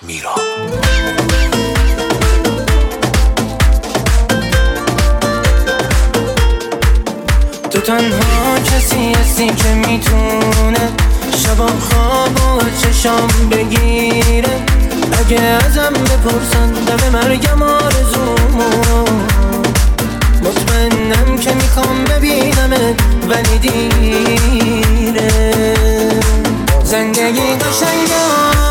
میرا. تو تنها کسی هستی که میتونه شبا خواب و چشام بگیره. اگه ازم بپرسن دم مرگم آرزومو، مطمئنم که میخوام ببینمت ولی دیره. زندگی قشنگه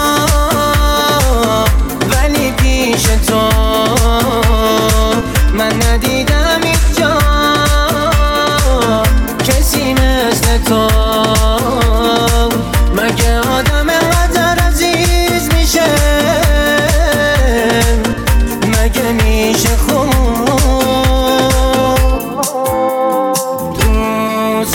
ولی پیش تو من ندیدم اینجا کسی مثل تو. مگه آدم قدر عزیز میشه؟ مگه میشه خوب دوست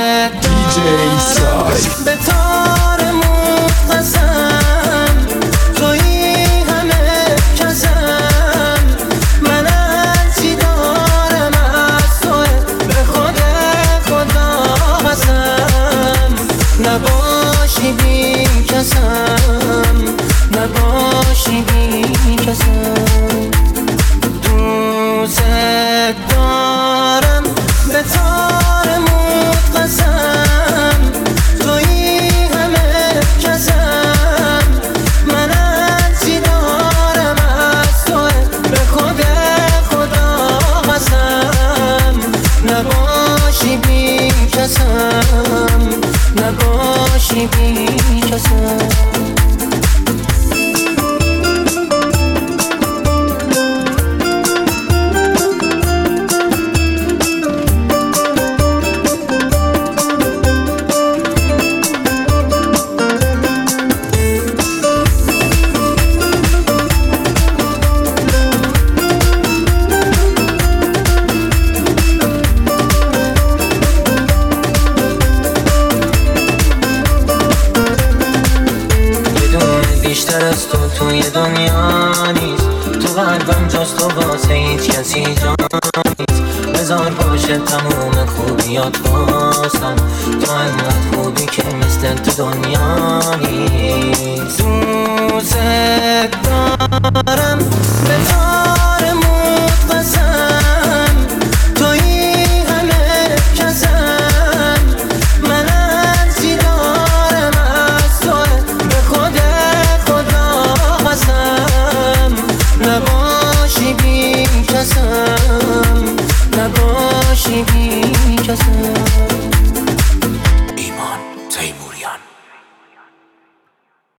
دارم به طور مختصم توی همه کسم. من هرچی دارم از توه به خدا قسم. نباشی بی کسم، نباشی بی کسم. دوست دارم به طور مختصم توی همه کسم. من هرچی دارم از توه به خدا قسم. نباشی بی کسم، نباشی بی کسم. بیشتر از تو توی دنیا نیست، تو قلبم جاست و واسه هیچ کسی جا نیست. بذار باشه تموم خوبیات واسم، تو انقدر خوبی که مثل تو دنیا نیست. دوست دارم